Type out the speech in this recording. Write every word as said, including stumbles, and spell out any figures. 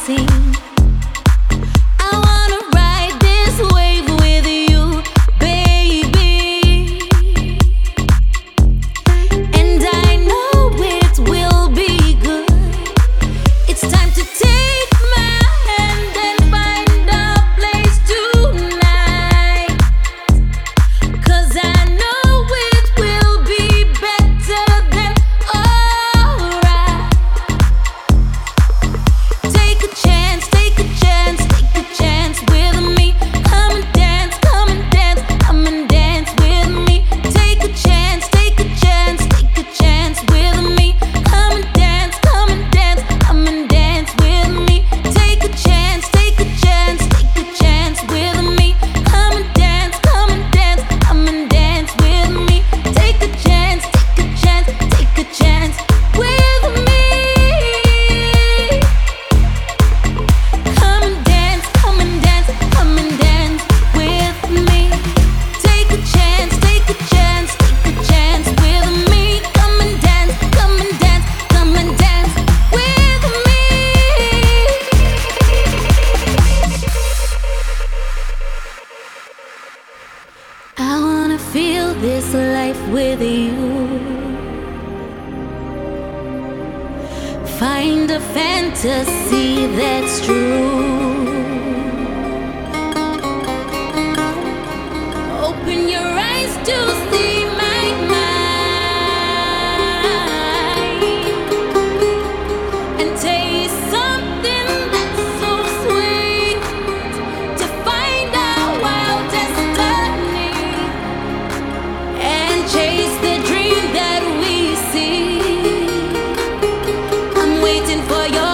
seen. I wanna ride this wave with you, baby. And I know it will be good. It's time to take my hand and find a place tonight. 'Cause I know it will be better than alright. Take a chance, take a chance, take a chance with me. Come and dance, come and dance, come and dance with me. Take a chance, take a chance, take a chance with me. Come and dance, come and dance, come and dance with me. Take a chance, take a chance, take a chance with me. Come and dance, come and dance, come and dance with me. Take a chance, take a chance, take a chance with me. Come and dance, come and dance, come and dance with me. Take a chance, take a chance, take a chance with me. Come and dance, come and dance, come and dance with me. I wanna feel this life with you. Find a fantasy that's true. Open your eyes to see my mind and taste something that's so sweet. To find our wild destiny and chase the dream that we see. I'm waiting for your